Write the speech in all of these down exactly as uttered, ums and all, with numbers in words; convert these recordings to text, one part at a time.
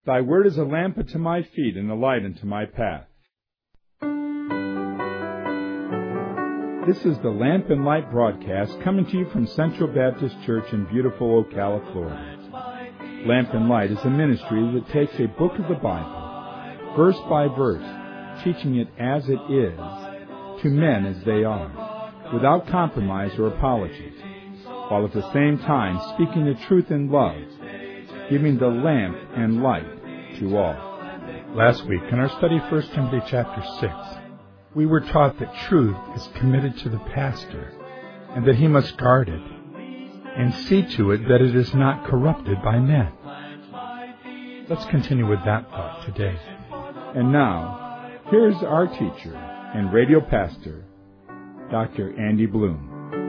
Thy word is a lamp unto my feet and a light unto my path. This is the Lamp and Light broadcast coming to you from Central Baptist Church in beautiful Ocala, Florida. Lamp and Light is a ministry that takes a book of the Bible, verse by verse, teaching it as it is, to men as they are, without compromise or apologies, while at the same time speaking the truth in love, giving the lamp and light to all. Last week, in our study of First Timothy chapter six, we were taught that truth is committed to the pastor and that he must guard it and see to it that it is not corrupted by men. Let's continue with that thought today. And now, here's our teacher and radio pastor, Doctor Andy Bloom.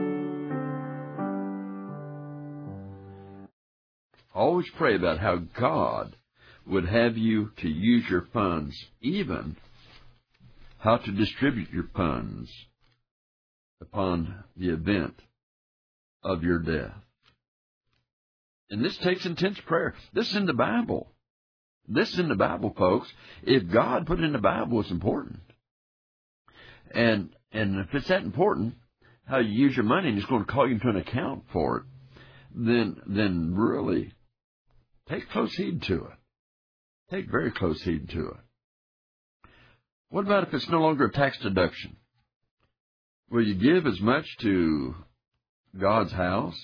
Always pray about how God would have you to use your funds, even how to distribute your funds upon the event of your death. And this takes intense prayer. This is in the Bible. This is in the Bible, folks. If God put it in the Bible, it's important. And and if it's that important, how you use your money, and He's going to call you to an account for it, then then really take close heed to it. Take very close heed to it. What about if it's no longer a tax deduction? Will you give as much to God's house?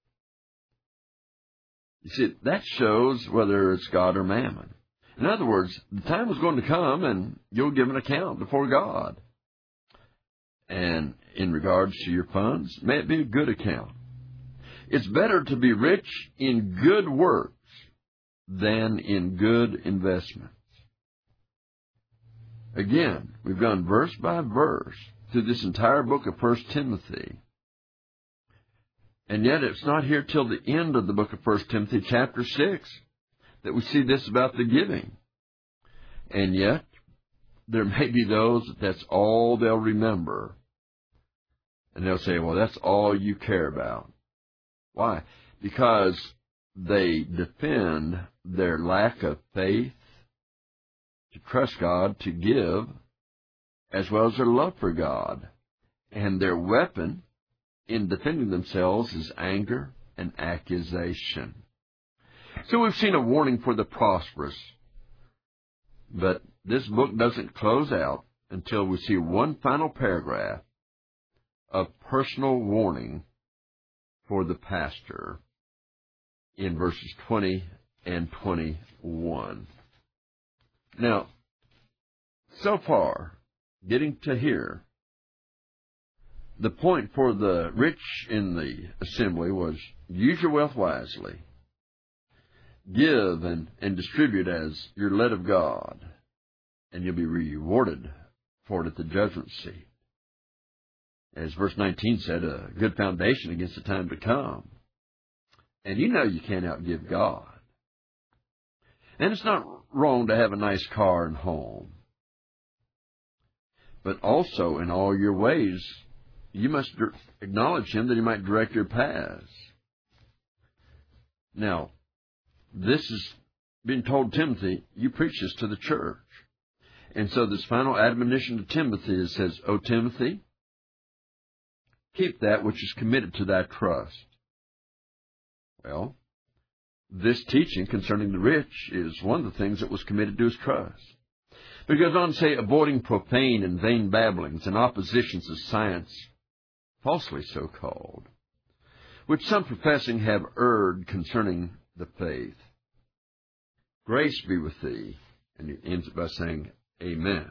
You see, that shows whether it's God or mammon. In other words, the time is going to come and you'll give an account before God. And in regards to your funds, may it be a good account. It's better to be rich in good works than in good investments. Again, we've gone verse by verse through this entire book of First Timothy. And yet it's not here till the end of the book of First Timothy, chapter six, that we see this about the giving. And yet, there may be those that that's all they'll remember. And they'll say, well, that's all you care about. Why? Because they defend their lack of faith to trust God, to give, as well as their love for God. And their weapon in defending themselves is anger and accusation. So we've seen a warning for the prosperous. But this book doesn't close out until we see one final paragraph of personal warning for the pastor in verses twenty and twenty-one. Now, so far, getting to here, the point for the rich in the assembly was use your wealth wisely. Give and, and distribute as you're led of God, and you'll be rewarded for it at the judgment seat. As verse nineteen said, a good foundation against the time to come. And you know you can't outgive God. And it's not wrong to have a nice car and home. But also, in all your ways, you must acknowledge Him that He might direct your paths. Now, this is being told Timothy, you preach this to the church. And so this final admonition to Timothy is, says, O Timothy, keep that which is committed to thy trust. Well, this teaching concerning the rich is one of the things that was committed to his trust. But it goes on to say, avoiding profane and vain babblings and oppositions of science, falsely so called, which some professing have erred concerning the faith. Grace be with thee. And he ends it by saying, Amen.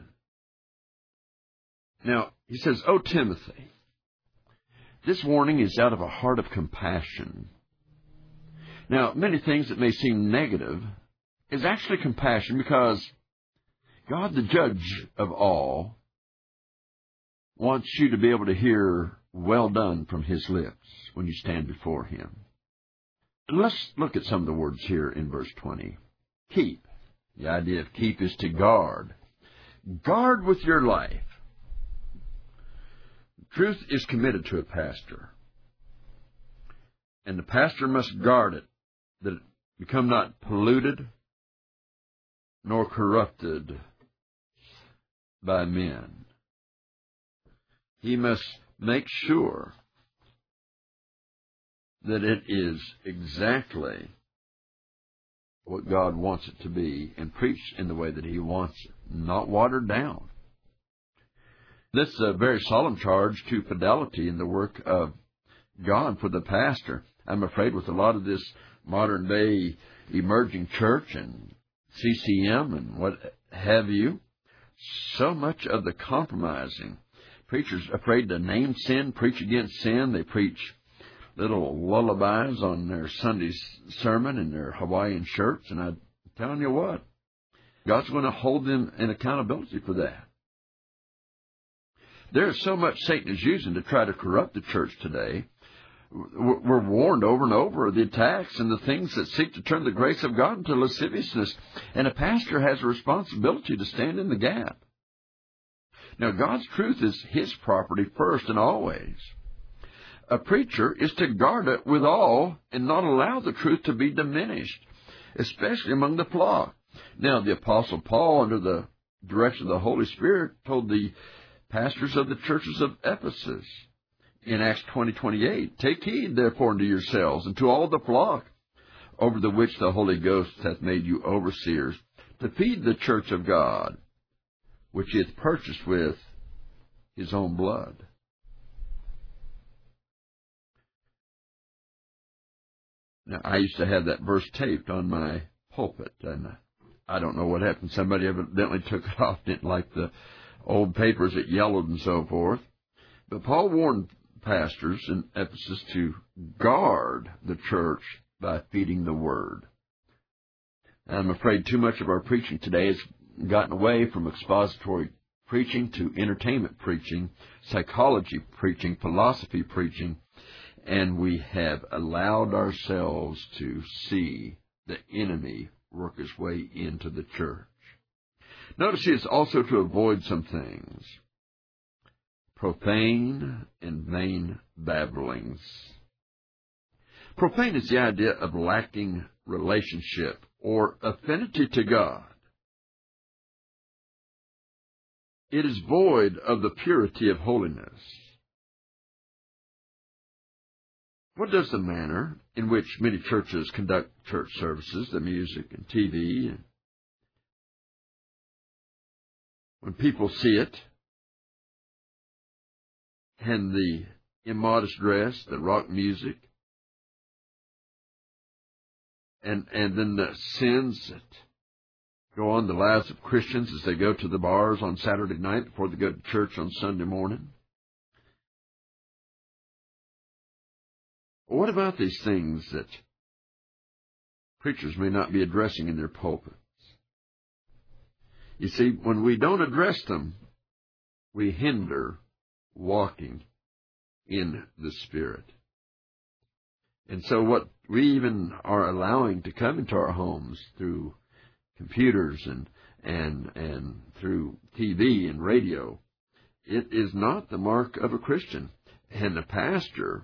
Now, he says, O Timothy, this warning is out of a heart of compassion. Now, many things that may seem negative is actually compassion, because God, the judge of all, wants you to be able to hear well done from His lips when you stand before Him. And let's look at some of the words here in verse twenty. Keep. The idea of keep is to guard. Guard with your life. Truth is committed to a pastor. And the pastor must guard it, that it become not polluted nor corrupted by men. He must make sure that it is exactly what God wants it to be and preached in the way that He wants it, not watered down. This is a very solemn charge to fidelity in the work of God for the pastor. I'm afraid with a lot of this modern day emerging church and C C M and what have you, so much of the compromising. Preachers afraid to name sin, preach against sin. They preach little lullabies on their Sunday sermon in their Hawaiian shirts, and I'm telling you what, God's going to hold them in accountability for that. There's so much Satan is using to try to corrupt the church today. We're warned over and over of the attacks and the things that seek to turn the grace of God into lasciviousness, and a pastor has a responsibility to stand in the gap. Now, God's truth is His property first and always. A preacher is to guard it with all and not allow the truth to be diminished, especially among the flock. Now, the Apostle Paul, under the direction of the Holy Spirit, told the pastors of the churches of Ephesus in Acts twenty twenty-eight, "Take heed, therefore, unto yourselves and to all the flock, over the which the Holy Ghost hath made you overseers, to feed the church of God, which He hath purchased with His own blood." Now, I used to have that verse taped on my pulpit, and I don't know what happened. Somebody evidently took it off, didn't like the old papers that yellowed and so forth. But Paul warned pastors in Ephesus to guard the church by feeding the Word. I'm afraid too much of our preaching today has gotten away from expository preaching to entertainment preaching, psychology preaching, philosophy preaching, and we have allowed ourselves to see the enemy work his way into the church. Notice it's also to avoid some things. Profane and vain babblings. Profane is the idea of lacking relationship or affinity to God. It is void of the purity of holiness. What does the manner in which many churches conduct church services, the music and T V, when people see it, and the immodest dress, the rock music, and, and then the sins that go on the lives of Christians as they go to the bars on Saturday night before they go to church on Sunday morning? What about these things that preachers may not be addressing in their pulpits? You see, when we don't address them, we hinder walking in the Spirit. And so what we even are allowing to come into our homes through computers and and and through T V and radio, it is not the mark of a Christian. And the pastor,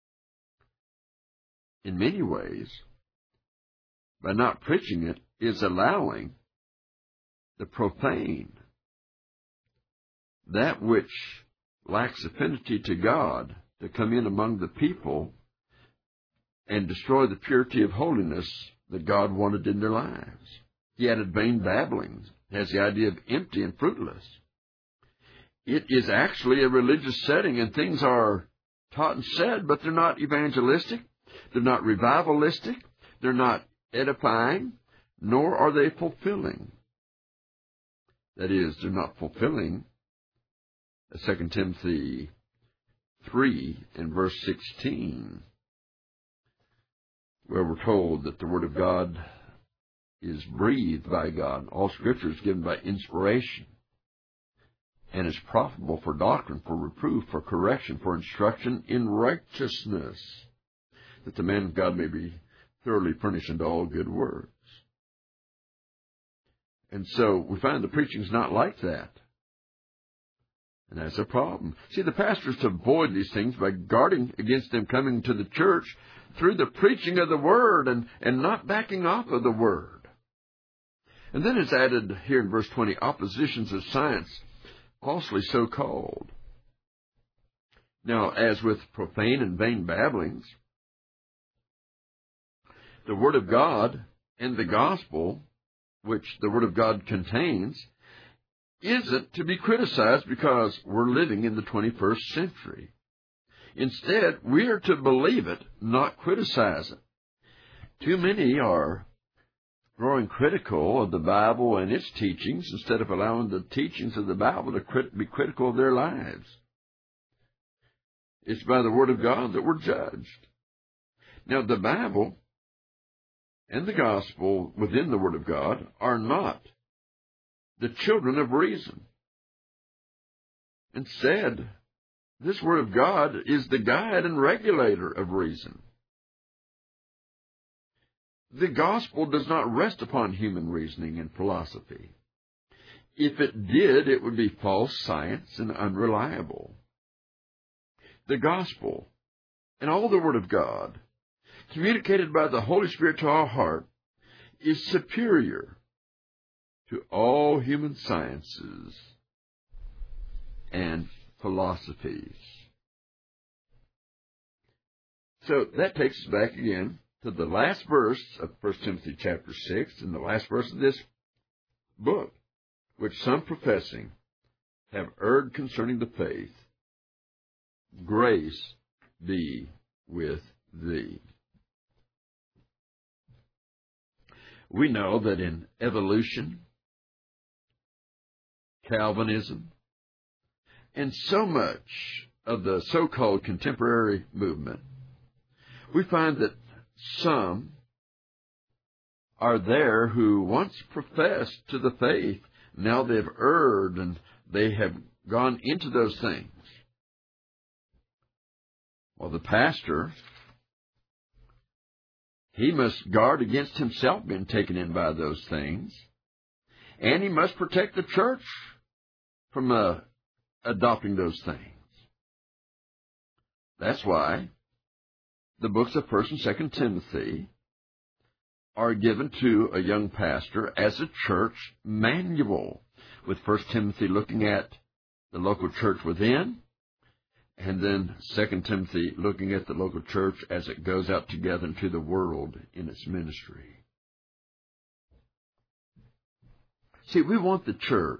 in many ways, by not preaching it, is allowing the profane, that which lacks affinity to God, to come in among the people and destroy the purity of holiness that God wanted in their lives. He added vain babblings, has the idea of empty and fruitless. It is actually a religious setting, and things are taught and said, but they're not evangelistic, they're not revivalistic, they're not edifying, nor are they fulfilling. That is, they're not fulfilling Second Timothy three and verse sixteen, where we're told that the Word of God is breathed by God. All Scripture is given by inspiration and is profitable for doctrine, for reproof, for correction, for instruction in righteousness, that the man of God may be thoroughly furnished unto all good works. And so we find the preaching's not like that. And that's a problem. See, the pastors avoid these things by guarding against them coming to the church through the preaching of the Word and, and not backing off of the Word. And then it's added here in verse twenty, oppositions of science, falsely so called. Now, as with profane and vain babblings, the Word of God and the gospel, which the Word of God contains, isn't to be criticized because we're living in the twenty-first century. Instead, we are to believe it, not criticize it. Too many are growing critical of the Bible and its teachings instead of allowing the teachings of the Bible to crit- be critical of their lives. It's by the Word of God that we're judged. Now, the Bible and the gospel within the Word of God are not the children of reason. Instead, this Word of God is the guide and regulator of reason. The gospel does not rest upon human reasoning and philosophy. If it did, it would be false science and unreliable. The gospel and all the Word of God, communicated by the Holy Spirit to our heart, is superior to all human sciences and philosophies. So that takes us back again to the last verse of First Timothy chapter six and the last verse of this book, which some professing have erred concerning the faith. Grace be with thee. We know that in evolution, Calvinism, and so much of the so-called contemporary movement, we find that some are there who once professed to the faith, now they've erred and they have gone into those things. Well, the pastor, he must guard against himself being taken in by those things, and he must protect the church from uh, adopting those things. That's why the books of First and Second Timothy are given to a young pastor as a church manual, with First Timothy looking at the local church within, and then Second Timothy looking at the local church as it goes out together into the world in its ministry. See, we want the church,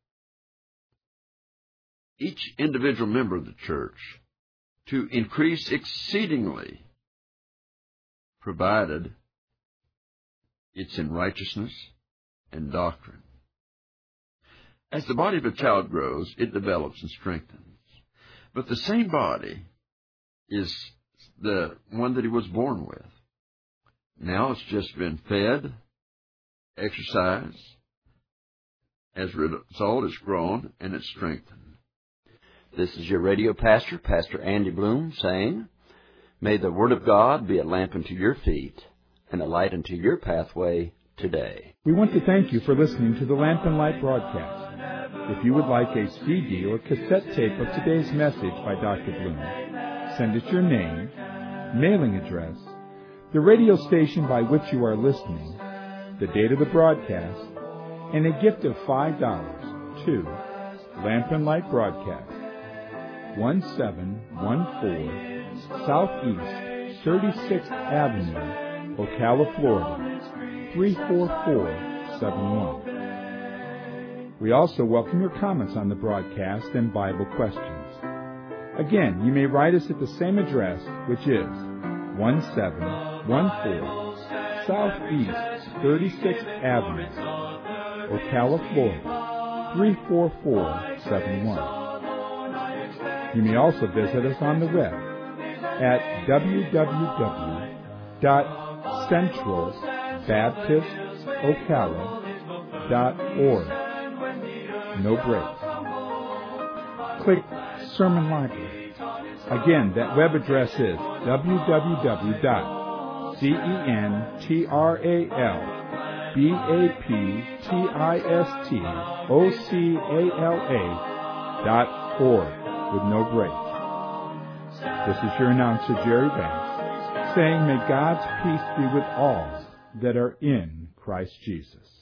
each individual member of the church, to increase exceedingly, provided it's in righteousness and doctrine. As the body of a child grows, it develops and strengthens. But the same body is the one that he was born with. Now it's just been fed, exercised. As a result, it's grown and it's strengthened. This is your radio pastor, Pastor Andy Bloom, saying, may the Word of God be a lamp unto your feet and a light unto your pathway today. We want to thank you for listening to the Lamp and Light broadcast. If you would like a C D or cassette tape of today's message by Doctor Bloom, send us your name, mailing address, the radio station by which you are listening, the date of the broadcast, and a gift of five dollars to Lamp and Light Broadcast, one seven one four Southeast thirty-sixth Avenue, Ocala, Florida, three four four seven one. We also welcome your comments on the broadcast and Bible questions. Again, you may write us at the same address, which is one seven one four Southeast thirty-sixth Avenue, Ocala, Florida, three four four seven one. You may also visit us on the web at w w w dot central baptist ocala dot org. No breaks. Click Sermon Library. Again, that web address is w w w dot central baptist ocala dot org with no breaks. This is your announcer, Jerry Banks, saying may God's peace be with all that are in Christ Jesus.